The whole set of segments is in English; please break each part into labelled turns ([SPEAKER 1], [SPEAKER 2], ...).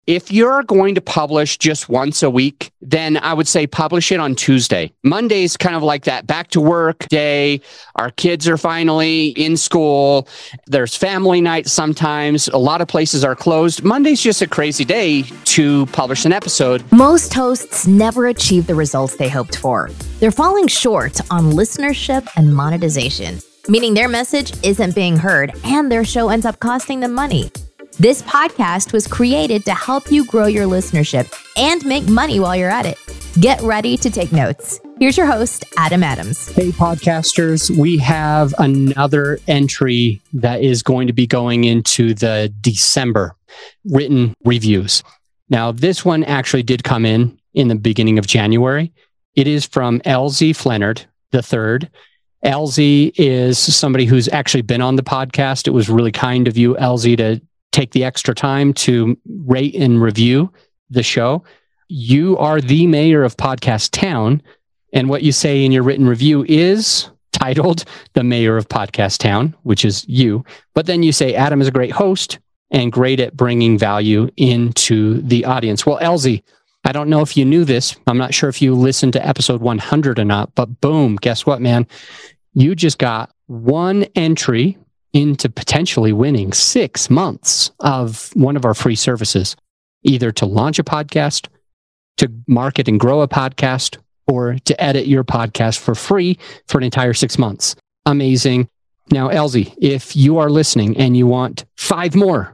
[SPEAKER 1] If you're going to publish just once a week, then I would say publish it on Tuesday. Monday's kind of like that back to work day. Our kids are finally in school. There's family night sometimes. A lot of places are closed. Monday's just a crazy day to publish an episode.
[SPEAKER 2] Most hosts never achieve the results they hoped for. They're falling short on listenership and monetization, meaning their message isn't being heard and their show ends up costing them money. This podcast was created to help you grow your listenership and make money while you're at it. Get ready to take notes. Here's your host, Adam Adams.
[SPEAKER 1] Hey, podcasters. We have another entry that is going to be going into the December written reviews. Now, this one actually did come in the beginning of January. It is from LZ Flennard III. LZ is somebody who's actually been on the podcast. It was really kind of you, LZ, to take the extra time to rate and review the show. You are the mayor of Podcast Town, and what you say in your written review is titled The Mayor of Podcast Town, which is you. But then you say Adam is a great host and great at bringing value into the audience. Well, LZ, I don't know if you knew this. I'm not sure if you listened to episode 100 or not, but boom, guess what, man? You just got one entry into potentially winning 6 months of one of our free services, either to launch a podcast, to market and grow a podcast, or to edit your podcast for free for an entire 6 months. Amazing. Now, LZ, if you are listening and you want five more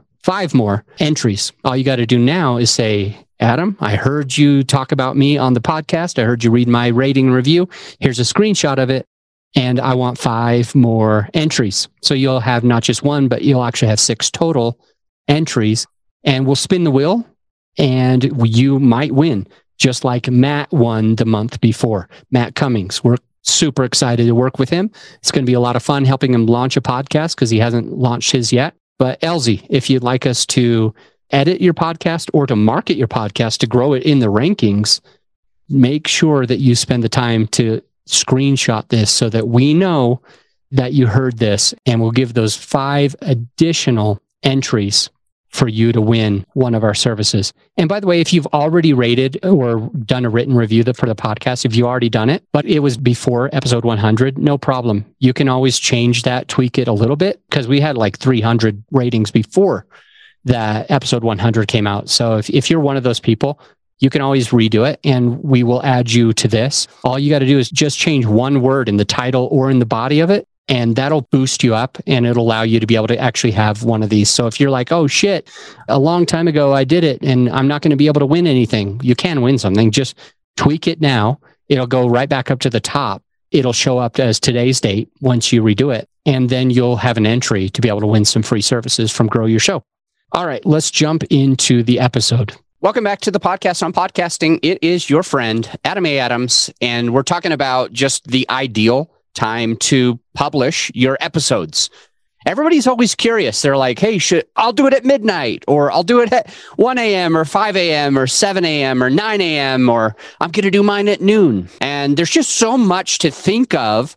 [SPEAKER 1] entries, all you got to do now is say, Adam, I heard you talk about me on the podcast. I heard you read my rating and review. Here's a screenshot of it. And I want 5 more entries. So you'll have not just one, but you'll actually have 6 total entries. And we'll spin the wheel and you might win, just like Matt won the month before. Matt Cummings. We're super excited to work with him. It's going to be a lot of fun helping him launch a podcast because he hasn't launched his yet. But LZ, if you'd like us to edit your podcast or to market your podcast to grow it in the rankings, make sure that you spend the time to screenshot this so that we know that you heard this, and we'll give those 5 additional entries for you to win one of our services. And by the way, if you've already rated or done a written review for the podcast, if you already done it, but it was before episode 100, no problem. You can always change that, tweak it a little bit, because we had like 300 ratings before that episode 100 came out. So if you're one of those people, you can always redo it and we will add you to this. All you got to do is just change one word in the title or in the body of it, and that'll boost you up and it'll allow you to be able to actually have one of these. So if you're like, oh shit, a long time ago I did it and I'm not going to be able to win anything, you can win something. Just tweak it now. It'll go right back up to the top. It'll show up as today's date once you redo it. And then you'll have an entry to be able to win some free services from Grow Your Show. All right, let's jump into the episode. Welcome back to the podcast on podcasting. It is your friend, Adam A. Adams, and we're talking about just the ideal time to publish your episodes. Everybody's always curious. They're like, hey, I'll do it at midnight, or I'll do it at 1 a.m. or 5 a.m. or 7 a.m. or 9 a.m. or I'm going to do mine at noon. And there's just so much to think of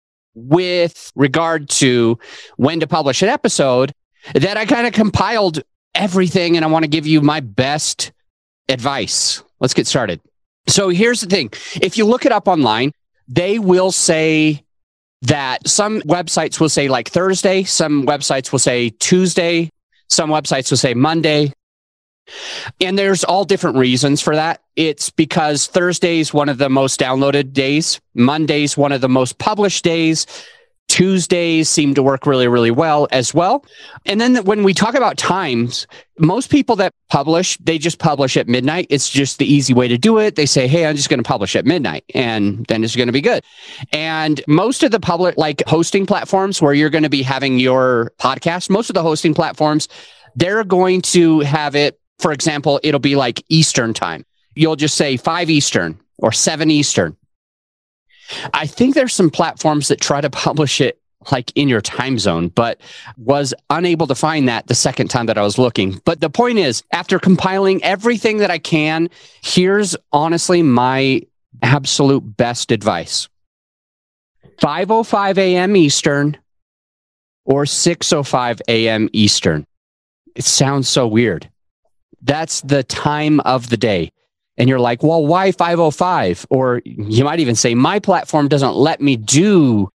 [SPEAKER 1] with regard to when to publish an episode that I kind of compiled everything, and I want to give you my best advice. Let's get started. So here's the thing. If you look it up online, they will say that some websites will say like Thursday, some websites will say Tuesday, some websites will say Monday. And there's all different reasons for that. It's because Thursday is one of the most downloaded days. Monday's one of the most published days. Tuesdays seem to work really, really well as well. And then when we talk about times, most people that publish, they just publish at midnight. It's just the easy way to do it. They say, hey, I'm just going to publish at midnight, and then it's going to be good. And most of the public, like hosting platforms where you're going to be having your podcast, most of the hosting platforms, they're going to have it, for example, it'll be like Eastern time. You'll just say 5 Eastern or 7 Eastern. I think there's some platforms that try to publish it like in your time zone, but was unable to find that the second time that I was looking. But the point is, after compiling everything that I can, here's honestly my absolute best advice. 5:05 a.m. Eastern or 6:05 a.m. Eastern. It sounds so weird. That's the time of the day. And you're like, well, why 5:05? Or you might even say, my platform doesn't let me do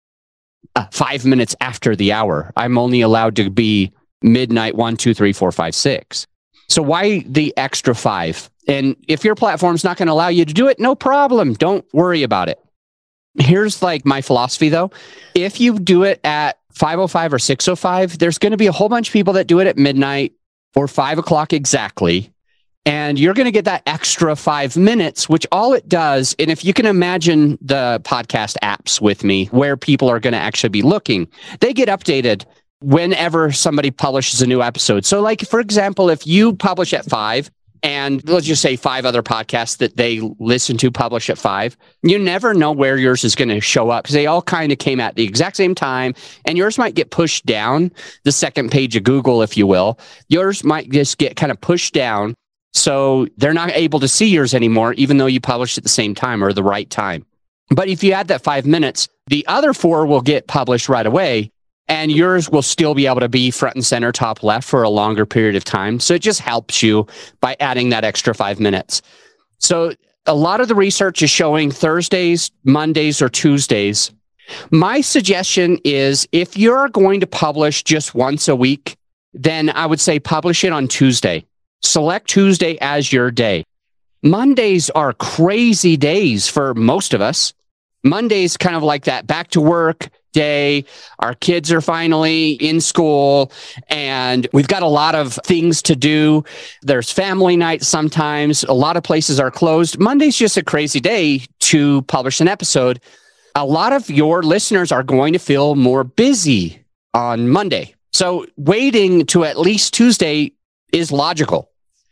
[SPEAKER 1] 5 minutes after the hour. I'm only allowed to be midnight, 1, 2, 3, 4, 5, 6. So why the extra 5? And if your platform's not going to allow you to do it, no problem. Don't worry about it. Here's like my philosophy though. If you do it at 5:05 or 6:05, there's going to be a whole bunch of people that do it at midnight or 5 o'clock exactly. And you're going to get that extra 5 minutes, which all it does, and if you can imagine the podcast apps with me, where people are going to actually be looking, they get updated whenever somebody publishes a new episode. So like, for example, if you publish at 5, and let's just say 5 other podcasts that they listen to publish at 5, you never know where yours is going to show up because they all kind of came at the exact same time, and yours might get pushed down the second page of Google, if you will. Yours might just get kind of pushed down. So they're not able to see yours anymore, even though you published at the same time or the right time. But if you add that 5 minutes, the other 4 will get published right away, and yours will still be able to be front and center, top left for a longer period of time. So it just helps you by adding that extra 5 minutes. So a lot of the research is showing Thursdays, Mondays, or Tuesdays. My suggestion is if you're going to publish just once a week, then I would say publish it on Tuesday. Select Tuesday as your day. Mondays are crazy days for most of us. Monday's kind of like that back to work day. Our kids are finally in school and we've got a lot of things to do. There's family night sometimes. A lot of places are closed. Monday's just a crazy day to publish an episode. A lot of your listeners are going to feel more busy on Monday. So waiting to at least Tuesday is logical.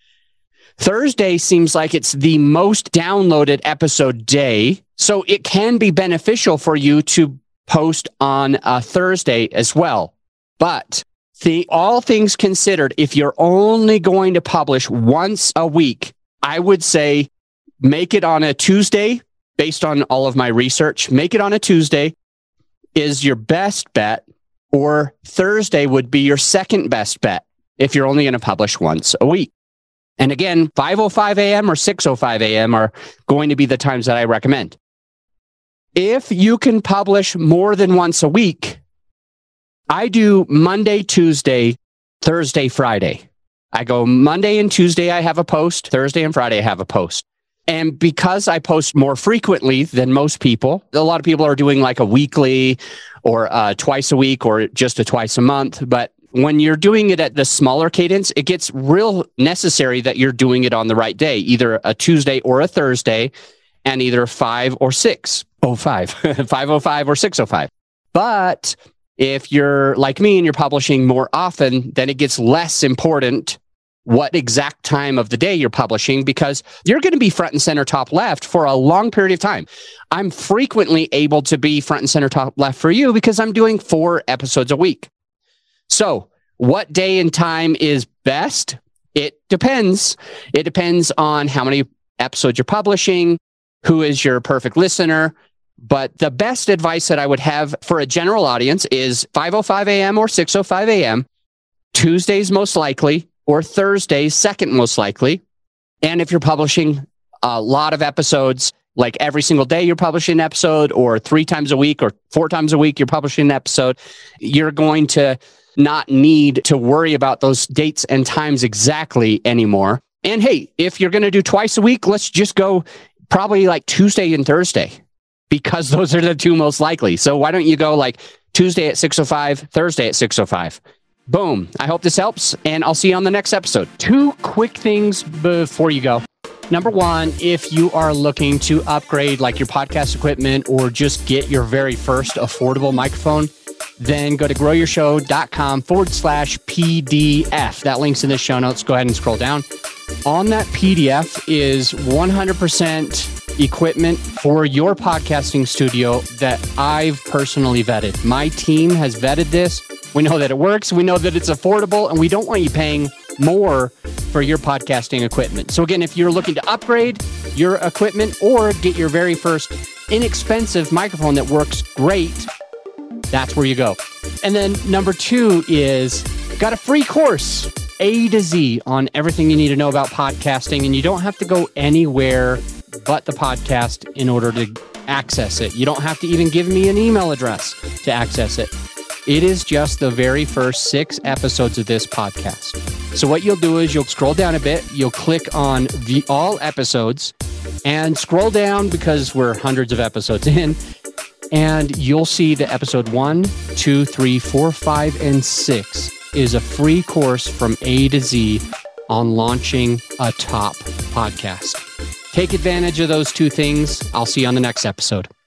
[SPEAKER 1] Thursday seems like it's the most downloaded episode day, so it can be beneficial for you to post on a Thursday as well. But all things considered, if you're only going to publish once a week, I would say make it on a Tuesday. Based on all of my research, make it on a Tuesday is your best bet, or Thursday would be your second best bet if you're only going to publish once a week. And again, 5:05 a.m. or 6:05 a.m. are going to be the times that I recommend. If you can publish more than once a week, I do Monday, Tuesday, Thursday, Friday. I go Monday and Tuesday, I have a post. Thursday and Friday, I have a post. And because I post more frequently than most people, a lot of people are doing like a weekly or twice a week or just a twice a month. But when you're doing it at the smaller cadence, it gets real necessary that you're doing it on the right day, either a Tuesday or a Thursday, and either 5 or 6:05, 5:05 or 6:05. But if you're like me and you're publishing more often, then it gets less important what exact time of the day you're publishing, because you're going to be front and center, top left for a long period of time. I'm frequently able to be front and center, top left for you because I'm doing 4 episodes a week. So what day and time is best? It depends. It depends on how many episodes you're publishing, who is your perfect listener. But the best advice that I would have for a general audience is 5:05 a.m. or 6:05 a.m., Tuesdays most likely, or Thursdays second most likely. And if you're publishing a lot of episodes, like every single day you're publishing an episode, or 3 times a week or 4 times a week you're publishing an episode, you're going to not need to worry about those dates and times exactly anymore. And hey, if you're going to do twice a week, let's just go probably like Tuesday and Thursday, because those are the 2 most likely. So why don't you go like Tuesday at 6:05, Thursday at 6:05? Boom. I hope this helps, and I'll see you on the next episode. 2 quick things before you go. Number 1, if you are looking to upgrade like your podcast equipment or just get your very first affordable microphone, then go to growyourshow.com/PDF. That link's in the show notes. Go ahead and scroll down. On that PDF is 100% equipment for your podcasting studio that I've personally vetted. My team has vetted this. We know that it works. We know that it's affordable, and we don't want you paying more for your podcasting equipment. So again, if you're looking to upgrade your equipment or get your very first inexpensive microphone that works great, that's where you go. And then number 2 is got a free course A to Z on everything you need to know about podcasting, and you don't have to go anywhere but the podcast in order to access it. You don't have to even give me an email address to access it. It is just the very first 6 episodes of this podcast. So what you'll do is you'll scroll down a bit, you'll click on the all episodes, and scroll down because we're hundreds of episodes in, and you'll see that episode 1, 2, 3, 4, 5, and 6 is a free course from A to Z on launching a top podcast. Take advantage of those 2 things. I'll see you on the next episode.